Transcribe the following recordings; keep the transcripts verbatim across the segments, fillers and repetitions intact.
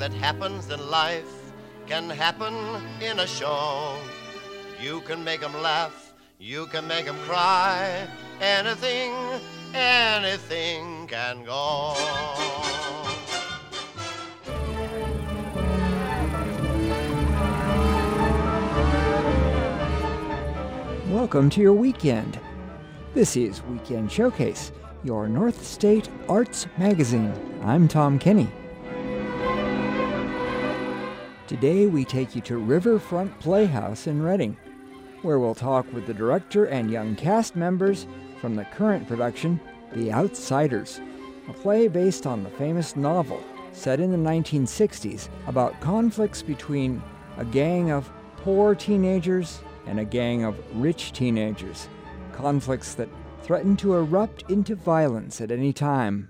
that happens in life can happen in a show. You can make 'em laugh, you can make 'em cry. Anything, anything can go. Welcome to your weekend. This is Weekend Showcase, your North State Arts magazine. I'm Tom Kenny. Today we take you to Riverfront Playhouse in Reading, where we'll talk with the director and young cast members from the current production, The Outsiders, a play based on the famous novel set in the nineteen sixties about conflicts between a gang of poor teenagers and a gang of rich teenagers, conflicts that threaten to erupt into violence at any time.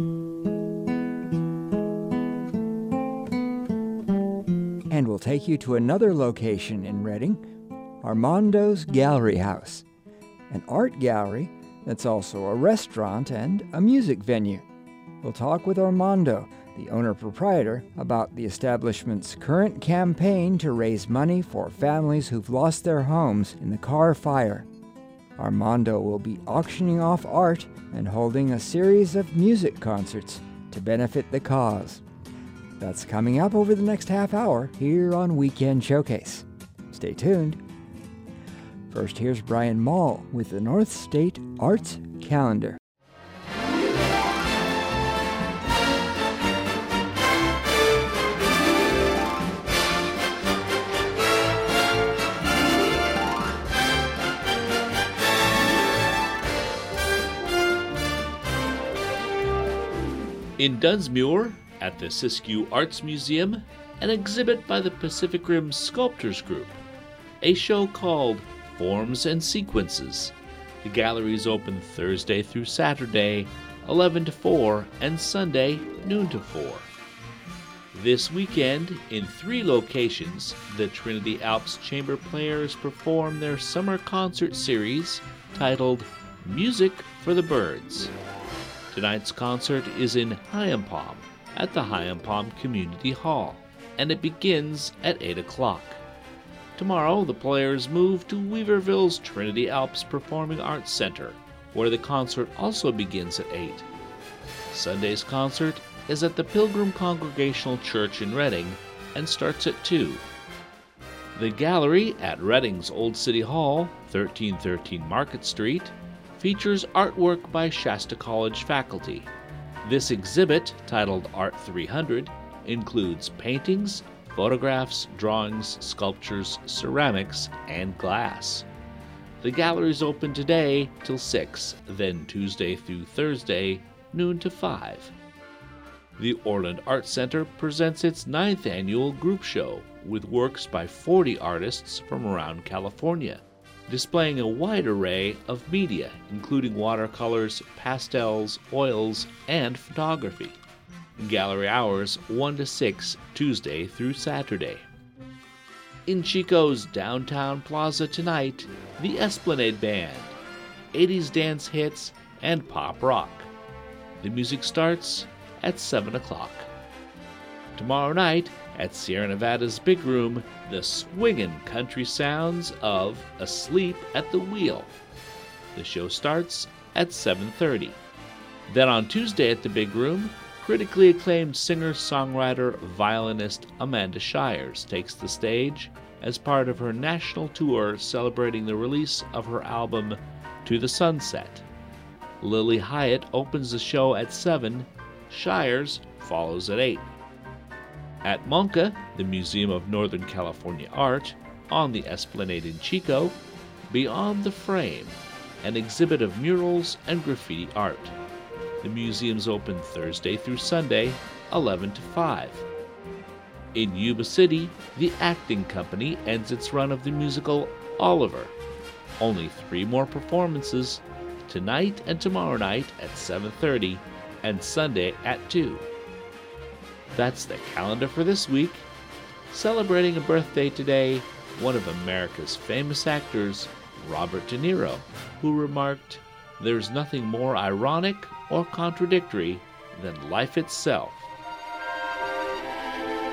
And we'll take you to another location in Reading, Armando's Gallery House, an art gallery that's also a restaurant and a music venue. We'll talk with Armando, the owner-proprietor, about the establishment's current campaign to raise money for families who've lost their homes in the Carr Fire. Armando will be auctioning off art and holding a series of music concerts to benefit the cause. That's coming up over the next half hour here on Weekend Showcase. Stay tuned. First, here's Brian Mall with the North State Arts Calendar. In Dunsmuir, at the Siskiyou Arts Museum, an exhibit by the Pacific Rim Sculptors Group, a show called Forms and Sequences. The gallery is open Thursday through Saturday, eleven to four, and Sunday, noon to four. This weekend, in three locations, the Trinity Alps Chamber Players perform their summer concert series titled Music for the Birds. Tonight's concert is in Hyampom at the Hyampom Community Hall, and it begins at eight o'clock. Tomorrow, the players move to Weaverville's Trinity Alps Performing Arts Center, where the concert also begins at eight. Sunday's concert is at the Pilgrim Congregational Church in Reading and starts at two. The gallery at Reading's Old City Hall, thirteen thirteen Market Street, features artwork by Shasta College faculty. This exhibit, titled Art three hundred, includes paintings, photographs, drawings, sculptures, ceramics, and glass. The gallery is open today till six, then Tuesday through Thursday, noon to five. The Orland Arts Center presents its ninth annual group show with works by forty artists from around California, displaying a wide array of media, including watercolors, pastels, oils, and photography. Gallery hours one to six, Tuesday through Saturday. In Chico's downtown plaza tonight, the Esplanade Band, eighties dance hits, and pop rock. The music starts at seven o'clock. Tomorrow night, at Sierra Nevada's Big Room, the swingin' country sounds of Asleep at the Wheel. The show starts at seven thirty. Then on Tuesday at the Big Room, critically acclaimed singer-songwriter, violinist Amanda Shires takes the stage as part of her national tour celebrating the release of her album To the Sunset. Lily Hyatt opens the show at seven, Shires follows at eight. At MONCA, the Museum of Northern California Art, on the Esplanade in Chico, Beyond the Frame, an exhibit of murals and graffiti art. The museum's open Thursday through Sunday, eleven to five. In Yuba City, the Acting Company ends its run of the musical Oliver. Only three more performances, tonight and tomorrow night at seven thirty, and Sunday at two. That's the calendar for this week. Celebrating a birthday today, one of America's famous actors, Robert De Niro, who remarked, "There's nothing more ironic or contradictory than life itself."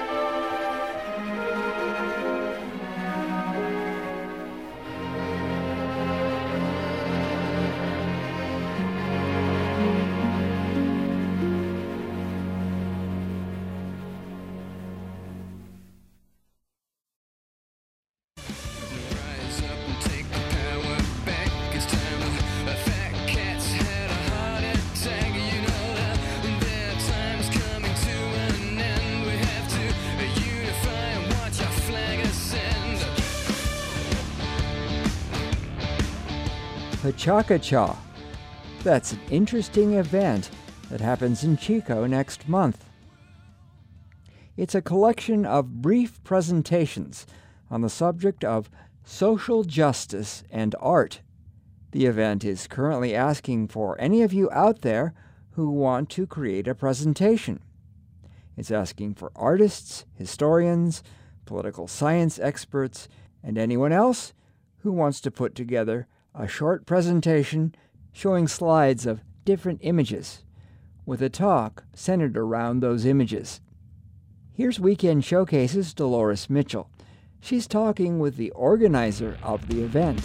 Pachacacha. That's an interesting event that happens in Chico next month. It's a collection of brief presentations on the subject of social justice and art. The event is currently asking for any of you out there who want to create a presentation. It's asking for artists, historians, political science experts, and anyone else who wants to put together a short presentation showing slides of different images, with a talk centered around those images. Here's Weekend Showcase's Dolores Mitchell. She's talking with the organizer of the event.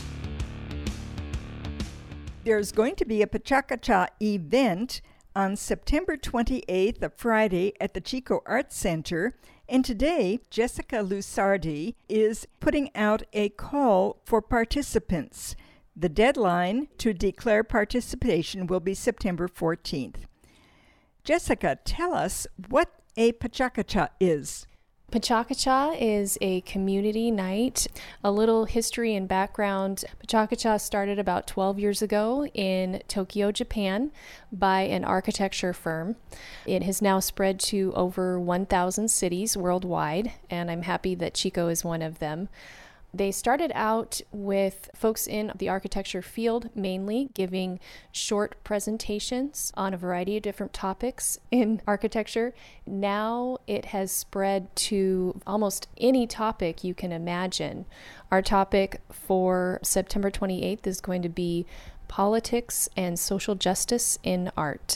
There's going to be a Pachacacha event on September twenty-eighth, a Friday, at the Chico Arts Center. And today, Jessica Lusardi is putting out a call for participants. The deadline to declare participation will be September fourteenth. Jessica, tell us what a Pachacacha is. Pachacacha is a community night. A little history and background. Pachacacha started about twelve years ago in Tokyo, Japan, by an architecture firm. It has now spread to over one thousand cities worldwide, and I'm happy that Chico is one of them. They started out with folks in the architecture field, mainly giving short presentations on a variety of different topics in architecture. Now it has spread to almost any topic you can imagine. Our topic for September twenty-eighth is going to be politics and social justice in art.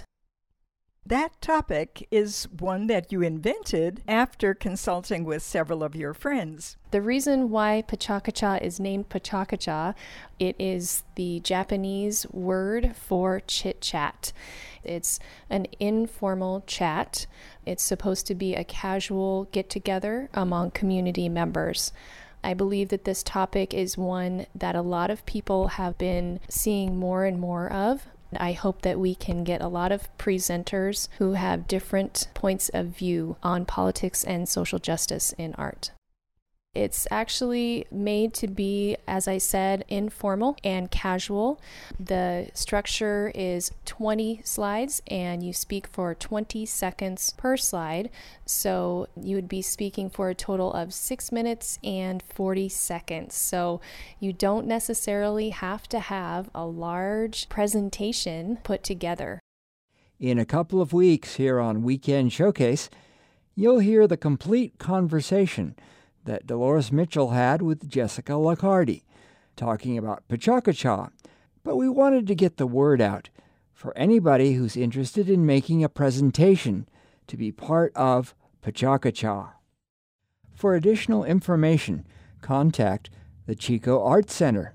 That topic is one that you invented after consulting with several of your friends. The reason why Pachacacha is named Pachacacha, it is the Japanese word for chit-chat. It's an informal chat. It's supposed to be a casual get-together among community members. I believe that this topic is one that a lot of people have been seeing more and more of. I hope that we can get a lot of presenters who have different points of view on politics and social justice in art. It's actually made to be, as I said, informal and casual. The structure is twenty slides, and you speak for twenty seconds per slide. So you would be speaking for a total of six minutes and forty seconds. So you don't necessarily have to have a large presentation put together. In a couple of weeks here on Weekend Showcase, you'll hear the complete conversation that Dolores Mitchell had with Jessica Lusardi, talking about Pachacacha. But we wanted to get the word out for anybody who's interested in making a presentation to be part of Pachacacha. For additional information, contact the Chico Arts Center.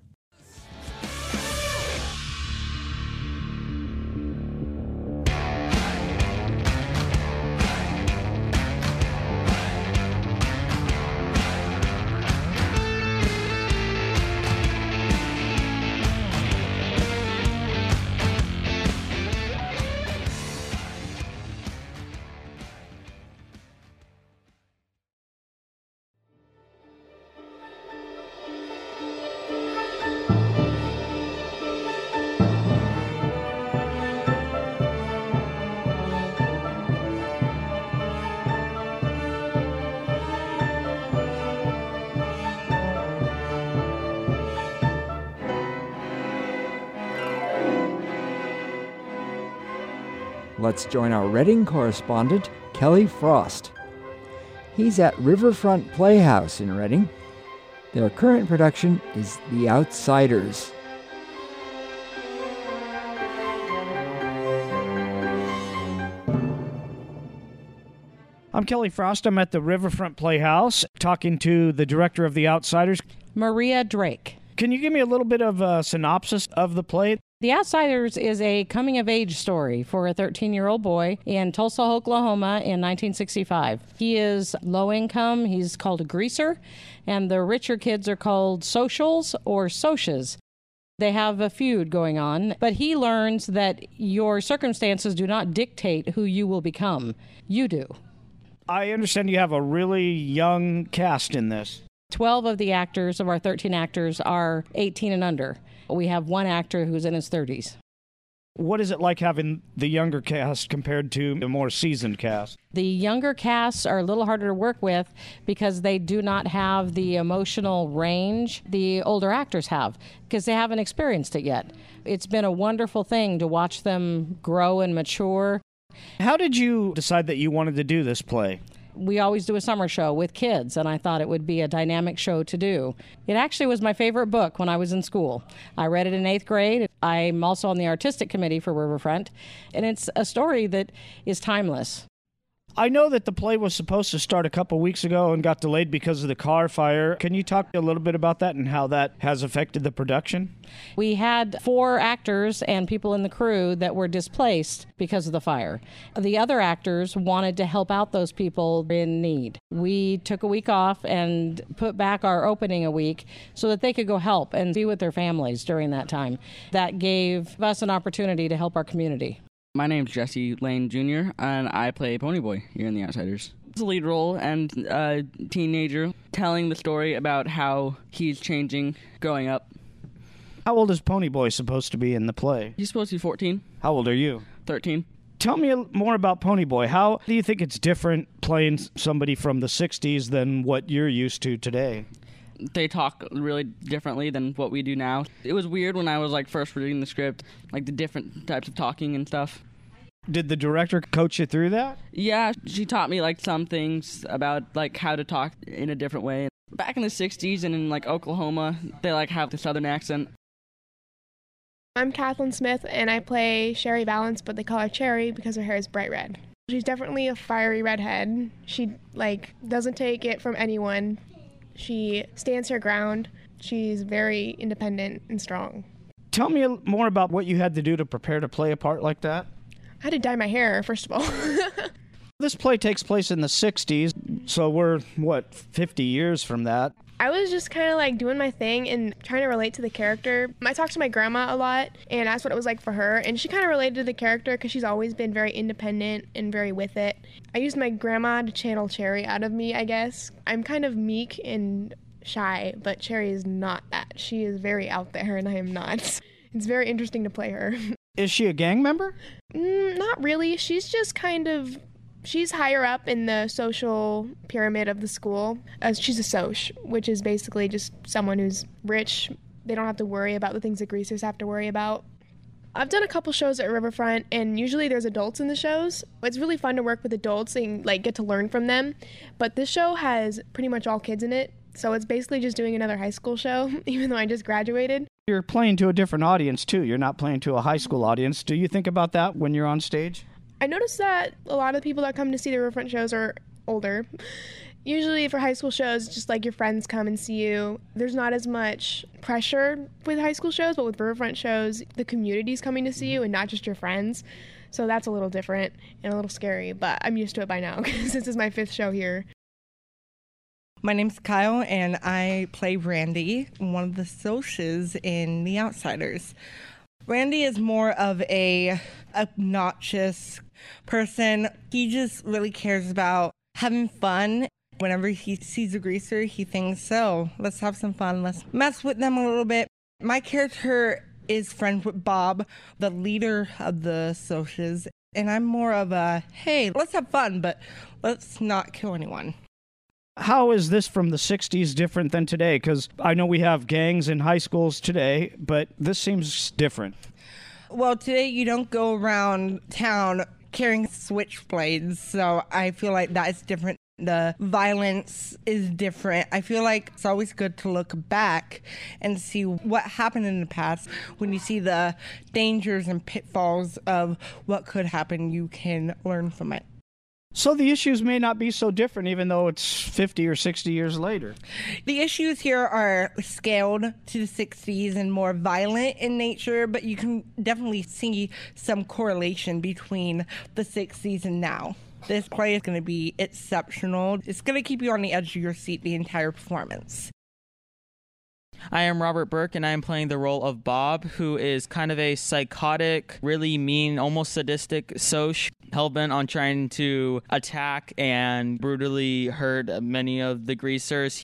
Let's join our Reading correspondent, Kelly Frost. He's at Riverfront Playhouse in Reading. Their current production is The Outsiders. I'm Kelly Frost. I'm at the Riverfront Playhouse talking to the director of The Outsiders, Maria Drake. Can you give me a little bit of a synopsis of the play? The Outsiders is a coming-of-age story for a thirteen-year-old boy in Tulsa, Oklahoma in nineteen sixty-five. He is low-income. He's called a greaser, and the richer kids are called socials or socias. They have a feud going on, but he learns that your circumstances do not dictate who you will become. You do. I understand you have a really young cast in this. twelve of the actors, of our thirteen actors, are eighteen and under. We have one actor who's in his thirties. What is it like having the younger cast compared to the more seasoned cast? The younger casts are a little harder to work with because they do not have the emotional range the older actors have because they haven't experienced it yet. It's been a wonderful thing to watch them grow and mature. How did you decide that you wanted to do this play? We always do a summer show with kids, and I thought it would be a dynamic show to do. It actually was my favorite book when I was in school. I read it in eighth grade. I'm also on the artistic committee for Riverfront, and it's a story that is timeless. I know that the play was supposed to start a couple weeks ago and got delayed because of the car fire. Can you talk a little bit about that and how that has affected the production? We had four actors and people in the crew that were displaced because of the fire. The other actors wanted to help out those people in need. We took a week off and put back our opening a week so that they could go help and be with their families during that time. That gave us an opportunity to help our community. My name's Jesse Lane Junior, and I play Ponyboy here in The Outsiders. It's a lead role and a teenager telling the story about how he's changing growing up. How old is Ponyboy supposed to be in the play? He's supposed to be fourteen. How old are you? thirteen. Tell me more about Ponyboy. How do you think it's different playing somebody from the sixties than what you're used to today? They talk really differently than what we do now. It was weird when I was like first reading the script, like the different types of talking and stuff. Did the director coach you through that? Yeah, she taught me like some things about like how to talk in a different way. Back in the sixties and in like Oklahoma, they like have the southern accent. I'm Kathleen Smith and I play Sherry Valance, but they call her Cherry because her hair is bright red. She's definitely a fiery redhead. She like doesn't take it from anyone. She stands her ground. She's very independent and strong. Tell me more about what you had to do to prepare to play a part like that. I had to dye my hair, first of all. This play takes place in the sixties, so we're, what, fifty years from that. I was just kind of like doing my thing and trying to relate to the character. I talked to my grandma a lot, and that's what it was like for her. And she kind of related to the character because she's always been very independent and very with it. I used my grandma to channel Cherry out of me, I guess. I'm kind of meek and shy, but Cherry is not that. She is very out there, and I am not. It's very interesting to play her. Is she a gang member? Mm, not really. She's just kind of... She's higher up in the social pyramid of the school. Uh, she's a soc, which is basically just someone who's rich. They don't have to worry about the things that greasers have to worry about. I've done a couple shows at Riverfront, and usually there's adults in the shows. It's really fun to work with adults and like get to learn from them. But this show has pretty much all kids in it, so it's basically just doing another high school show, even though I just graduated. You're playing to a different audience, too. You're not playing to a high school audience. Do you think about that when you're on stage? I noticed that a lot of the people that come to see the Riverfront shows are older. Usually for high school shows, just like your friends come and see you. There's not as much pressure with high school shows, but with Riverfront shows, the community's coming to see you and not just your friends. So that's a little different and a little scary, but I'm used to it by now because this is my fifth show here. My name's Kyle, and I play Randy, one of the socials in The Outsiders. Randy is more of a obnoxious person. He just really cares about having fun. Whenever he sees a greaser, he thinks, so let's have some fun. Let's mess with them a little bit. My character is friends with Bob, the leader of the socials. And I'm more of a, hey, let's have fun, but let's not kill anyone. How is this from the sixties different than today? Because I know we have gangs in high schools today, but this seems different. Well, today you don't go around town carrying switchblades, so I feel like that is different. The violence is different. I feel like it's always good to look back and see what happened in the past. When you see the dangers and pitfalls of what could happen, you can learn from it. So the issues may not be so different, even though it's fifty or sixty years later. The issues here are scaled to the sixties and more violent in nature, but you can definitely see some correlation between the sixties and now. This play is going to be exceptional. It's going to keep you on the edge of your seat the entire performance. I am Robert Burke, and I am playing the role of Bob, who is kind of a psychotic, really mean, almost sadistic soc, hellbent on trying to attack and brutally hurt many of the greasers.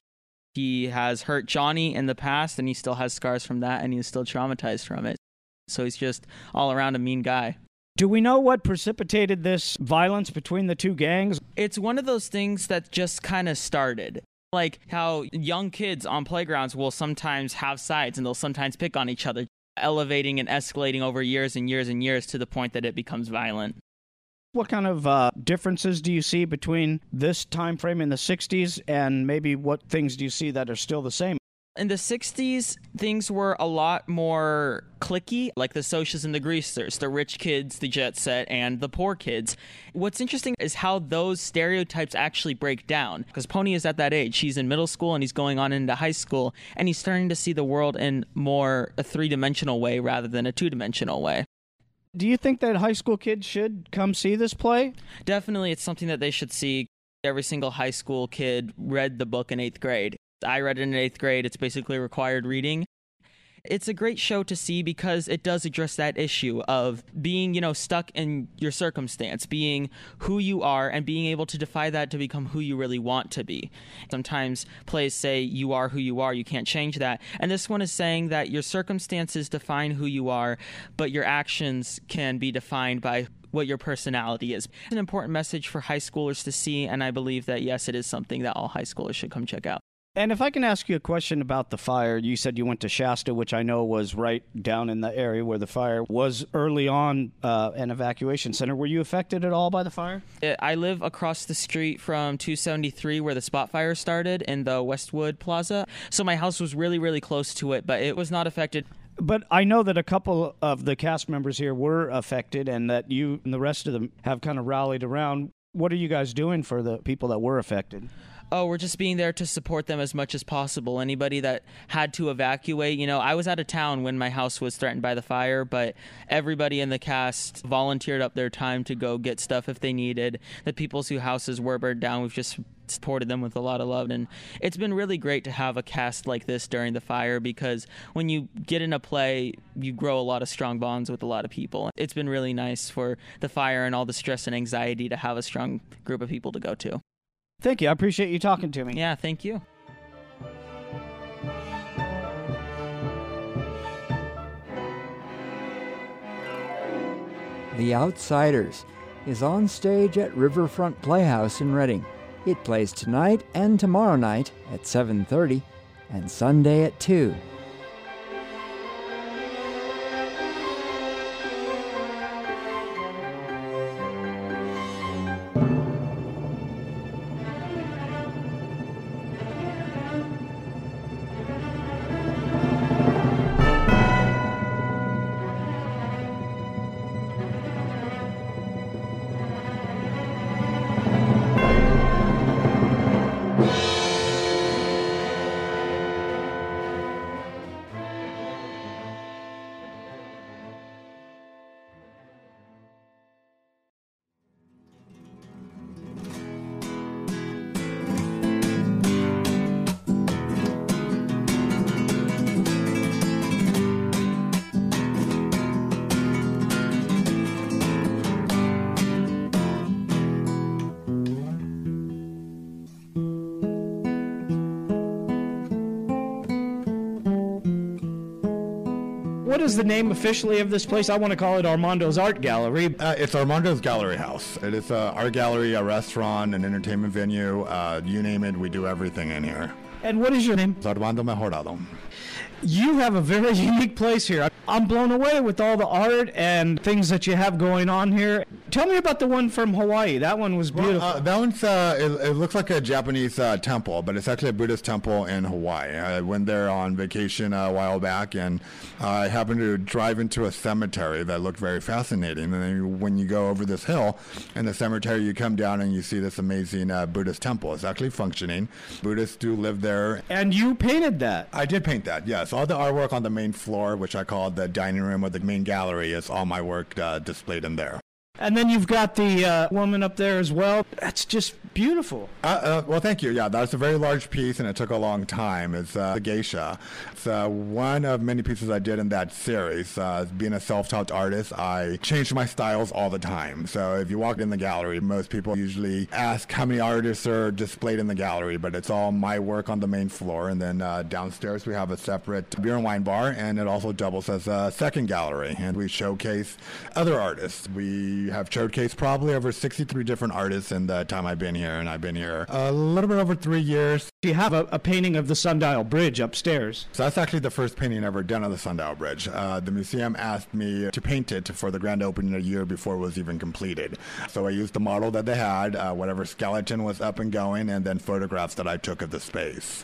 He has hurt Johnny in the past, and he still has scars from that, and he's still traumatized from it. So he's just all around a mean guy. Do we know what precipitated this violence between the two gangs? It's one of those things that just kind of started. Like how young kids on playgrounds will sometimes have sides, and they'll sometimes pick on each other, elevating and escalating over years and years and years to the point that it becomes violent. What kind of uh, differences do you see between this time frame in the sixties and maybe what things do you see that are still the same? In the sixties, things were a lot more cliquey, like the Socs and the Greasers, the rich kids, the jet set, and the poor kids. What's interesting is how those stereotypes actually break down, because Pony is at that age. He's in middle school and he's going on into high school, and he's starting to see the world in more a three-dimensional way rather than a two-dimensional way. Do you think that high school kids should come see this play? Definitely, it's something that they should see. Every single high school kid read the book in eighth grade. I read it in eighth grade. It's basically required reading. It's a great show to see because it does address that issue of being, you know, stuck in your circumstance, being who you are and being able to defy that to become who you really want to be. Sometimes plays say you are who you are, you can't change that. And this one is saying that your circumstances define who you are, but your actions can be defined by what your personality is. It's an important message for high schoolers to see, and I believe that, yes, it is something that all high schoolers should come check out. And if I can ask you a question about the fire, you said you went to Shasta, which I know was right down in the area where the fire was early on, uh, an evacuation center. Were you affected at all by the fire? I live across the street from two seventy-three where the spot fire started in the Westwood Plaza. So my house was really, really close to it, but it was not affected. But I know that a couple of the cast members here were affected and that you and the rest of them have kind of rallied around. What are you guys doing for the people that were affected? Oh, we're just being there to support them as much as possible. Anybody that had to evacuate, you know, I was out of town when my house was threatened by the fire, but everybody in the cast volunteered up their time to go get stuff if they needed. The people whose houses were burned down, we've just supported them with a lot of love. And it's been really great to have a cast like this during the fire because when you get in a play, you grow a lot of strong bonds with a lot of people. It's been really nice for the fire and all the stress and anxiety to have a strong group of people to go to. Thank you. I appreciate you talking to me. Yeah, thank you. The Outsiders is on stage at Riverfront Playhouse in Reading. It plays tonight and tomorrow night at seven thirty and Sunday at two. What is the name officially of this place? I want to call it Armando's Art Gallery. Uh, it's Armando's Gallery House. It is an art gallery, a restaurant, an entertainment venue. Uh, you name it, we do everything in here. And what is your name? It's Armando Mejorado. You have a very unique place here. I'm blown away with all the art and things that you have going on here. Tell me about the one from Hawaii. That one was beautiful. Well, uh, that one's, uh, it, it looks like a Japanese uh, temple, but it's actually a Buddhist temple in Hawaii. I went there on vacation a while back, and uh, I happened to drive into a cemetery that looked very fascinating. And then when you go over this hill in the cemetery, you come down and you see this amazing uh, Buddhist temple. It's actually functioning. Buddhists do live there. And you painted that? I did paint that, yes. All the artwork on the main floor, which I call the dining room or the main gallery, is all my work uh, displayed in there. And then you've got the uh, woman up there as well. That's just beautiful. Uh, uh, well, thank you. Yeah, that's a very large piece, and it took a long time. It's uh, the geisha. It's uh, one of many pieces I did in that series. Uh, being a self-taught artist, I changed my styles all the time. So if you walk in the gallery, most people usually ask how many artists are displayed in the gallery, but it's all my work on the main floor. And then uh, downstairs we have a separate beer and wine bar, and it also doubles as a second gallery. And we showcase other artists. We have showcased probably over sixty-three different artists in the time I've been here, and I've been here a little bit over three years. You have a, a painting of the Sundial Bridge upstairs. So that's actually the first painting ever done on the Sundial Bridge. Uh, the museum asked me to paint it for the grand opening a year before it was even completed. So I used the model that they had, uh, whatever skeleton was up and going, and then photographs that I took of the space.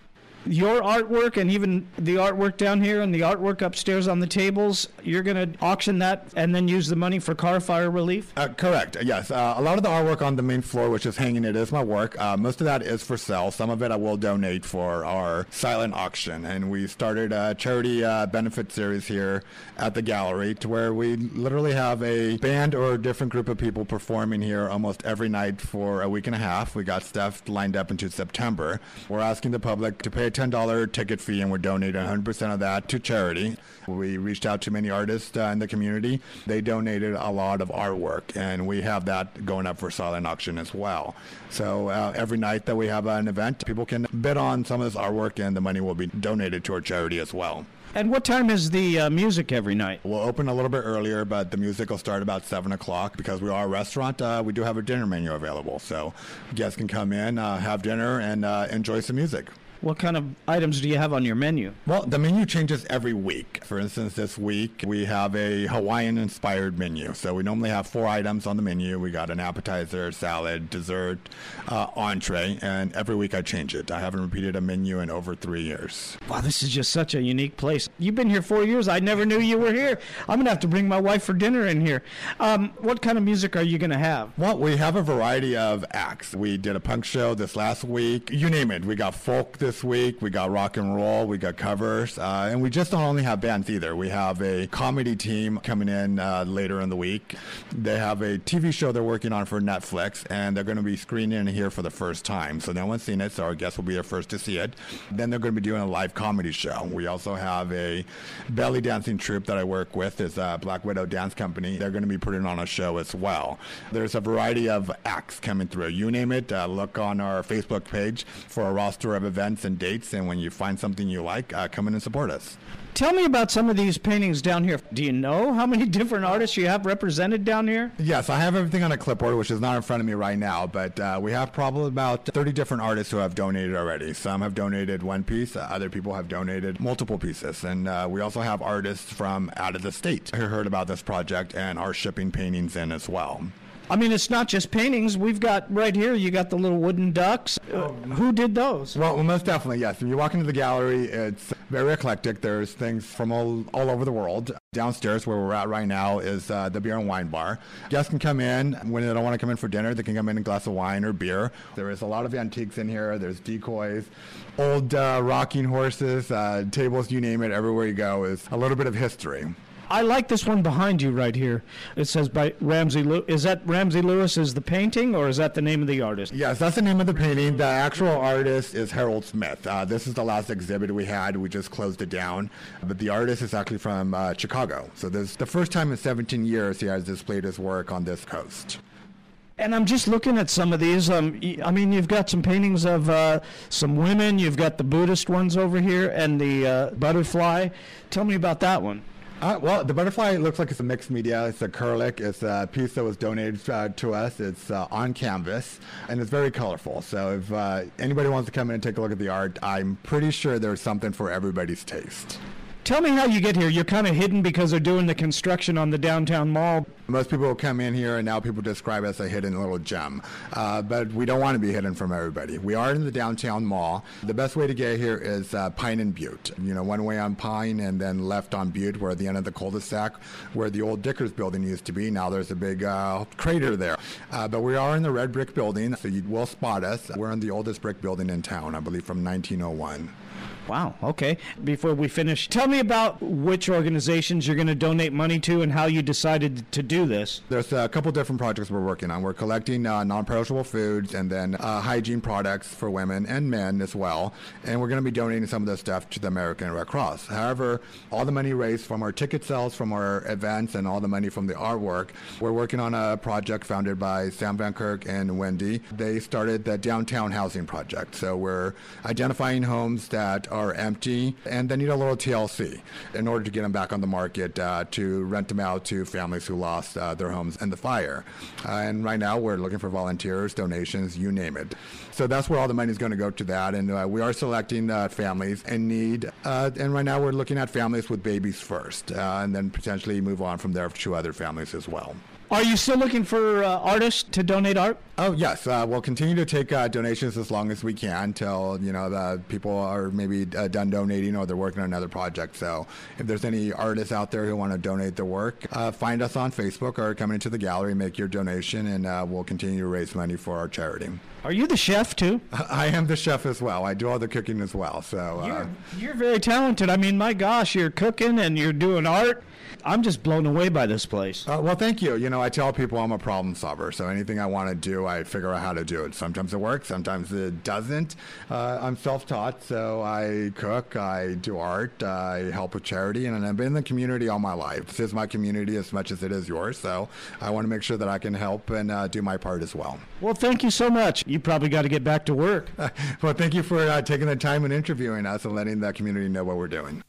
Your artwork and even the artwork down here and the artwork upstairs on the tables, you're going to auction that and then use the money for car fire relief? Uh, correct, yes. Uh, a lot of the artwork on the main floor, which is hanging, it is my work. Uh, most of that is for sale. Some of it I will donate for our silent auction. And we started a charity uh, benefit series here at the gallery to where we literally have a band or a different group of people performing here almost every night for a week and a half. We got stuff lined up into September. We're asking the public to pay a ten dollars ticket fee, and we're donating one hundred percent of that to charity. We reached out to many artists uh, in the community. They donated a lot of artwork, and we have that going up for silent auction as well. So uh, every night that we have an event, people can bid on some of this artwork, and the money will be donated to our charity as well. And what time is the uh, music every night? We'll open a little bit earlier, but the music will start about seven o'clock. Because we are a restaurant, uh, we do have a dinner menu available. So guests can come in, uh, have dinner, and uh, enjoy some music. What kind of items do you have on your menu? Well, the menu changes every week. For instance, this week we have a Hawaiian-inspired menu. So we normally have four items on the menu. We got an appetizer, salad, dessert, uh, entree, and every week I change it. I haven't repeated a menu in over three years. Wow, this is just such a unique place. You've been here four years. I never knew you were here. I'm going to have to bring my wife for dinner in here. Um, what kind of music are you going to have? Well, we have a variety of acts. We did a punk show this last week. You name it. We got folk this This week, we got rock and roll, we got covers, uh, and we just don't only have bands either. We have a comedy team coming in uh, later in the week. They have a T V show they're working on for Netflix, and they're going to be screening it here for the first time. So no one's seen it, so our guests will be the first to see it. Then they're going to be doing a live comedy show. We also have a belly dancing troupe that I work with. It's a Black Widow Dance Company. They're going to be putting on a show as well. There's a variety of acts coming through. You name it, uh, look on our Facebook page for a roster of events and dates, and when you find something you like, uh, come in and support us. Tell me about some of these paintings down here. Do you know how many different artists you have represented down here? Yes, I have everything on a clipboard, which is not in front of me right now, but uh, we have probably about thirty different artists who have donated already. Some have donated one piece, uh, other people have donated multiple pieces, and uh, we also have artists from out of the state who heard about this project and are shipping paintings in as well. I mean, it's not just paintings. We've got right here, you got the little wooden ducks. Uh, who did those? Well, well, most definitely, yes. When you walk into the gallery, it's very eclectic. There's things from all, all over the world. Downstairs, where we're at right now, is uh, the beer and wine bar. Guests can come in. When they don't want to come in for dinner, they can come in a glass of wine or beer. There is a lot of antiques in here. There's decoys, old uh, rocking horses, uh, tables, you name it. Everywhere you go is a little bit of history. I like this one behind you right here. It says by Ramsey Lewis. Is that Ramsey Lewis is the painting, or is that the name of the artist? Yes, that's the name of the painting. The actual artist is Harold Smith. Uh, this is the last exhibit we had. We just closed it down. But the artist is actually from uh, Chicago. So this is the first time in seventeen years he has displayed his work on this coast. And I'm just looking at some of these. Um, I mean, you've got some paintings of uh, some women. You've got the Buddhist ones over here and the uh, butterfly. Tell me about that one. Uh, well, the butterfly looks like it's a mixed media. It's acrylic. It's a piece that was donated uh, to us. It's uh, on canvas, and it's very colorful. So if uh, anybody wants to come in and take a look at the art, I'm pretty sure there's something for everybody's taste. Tell me how you get here. You're kind of hidden because they're doing the construction on the downtown mall. Most people will come in here, and now people describe it as a hidden little gem. Uh, but we don't want to be hidden from everybody. We are in the downtown mall. The best way to get here is uh, Pine and Butte. You know, one way on Pine and then left on Butte. We're at the end of the cul-de-sac where the old Dickers building used to be. Now there's a big uh, crater there. Uh, but we are in the red brick building, so you will spot us. We're in the oldest brick building in town, I believe from nineteen oh one. Wow, okay. Before we finish, tell me about which organizations you're going to donate money to and how you decided to do this. There's a couple different projects we're working on. We're collecting uh, non-perishable foods and then uh, hygiene products for women and men as well. And we're going to be donating some of this stuff to the American Red Cross. However, all the money raised from our ticket sales, from our events, and all the money from the artwork, we're working on a project founded by Sam Van Kirk and Wendy. They started the Downtown Housing Project. So we're identifying homes that are are empty and they need a little T L C in order to get them back on the market uh, to rent them out to families who lost uh, their homes in the fire. Uh, and right now we're looking for volunteers, donations, you name it. So that's where all the money is going to go to that. And uh, we are selecting uh, families in need. Uh, and right now we're looking at families with babies first uh, and then potentially move on from there to other families as well. Are you still looking for uh, artists to donate art? Oh, yes. Uh, we'll continue to take uh, donations as long as we can till, you know, the people are maybe uh, done donating or they're working on another project. So if there's any artists out there who want to donate their work, uh, find us on Facebook or come into the gallery, make your donation, and uh, we'll continue to raise money for our charity. Are you the chef, too? I am the chef as well. I do all the cooking as well. So uh, you're, you're very talented. I mean, my gosh, you're cooking and you're doing art. I'm just blown away by this place. Uh, well, thank you. You know, I tell people I'm a problem solver, so anything I want to do, I figure out how to do it. Sometimes it works, sometimes it doesn't. Uh, I'm self-taught, so I cook, I do art, I help with charity, and I've been in the community all my life. This is my community as much as it is yours, so I want to make sure that I can help and uh, do my part as well. Well, thank you so much. You probably got to get back to work. Well, thank you for uh, taking the time and interviewing us and letting the community know what we're doing.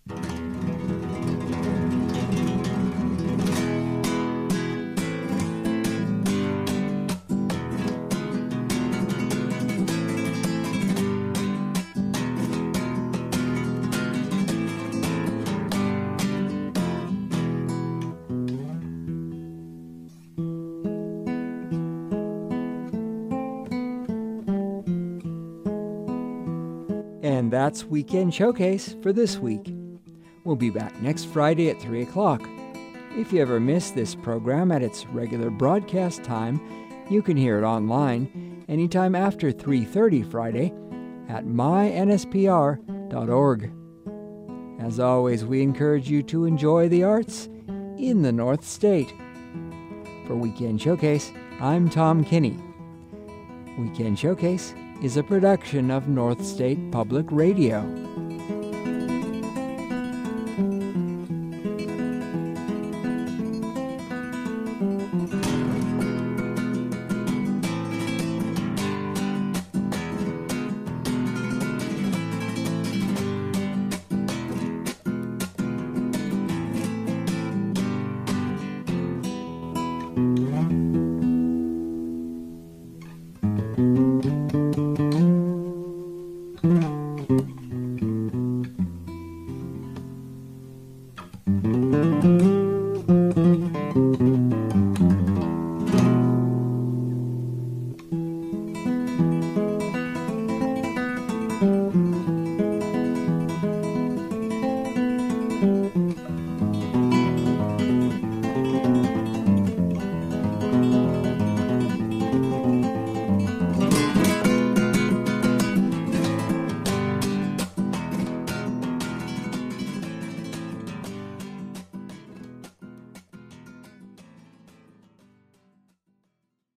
And that's Weekend Showcase for this week. We'll be back next Friday at three o'clock. If you ever miss this program at its regular broadcast time, you can hear it online anytime after three thirty Friday at my N S P R dot org. As always, we encourage you to enjoy the arts in the North State. For Weekend Showcase, I'm Tom Kinney. Weekend Showcase is a production of North State Public Radio.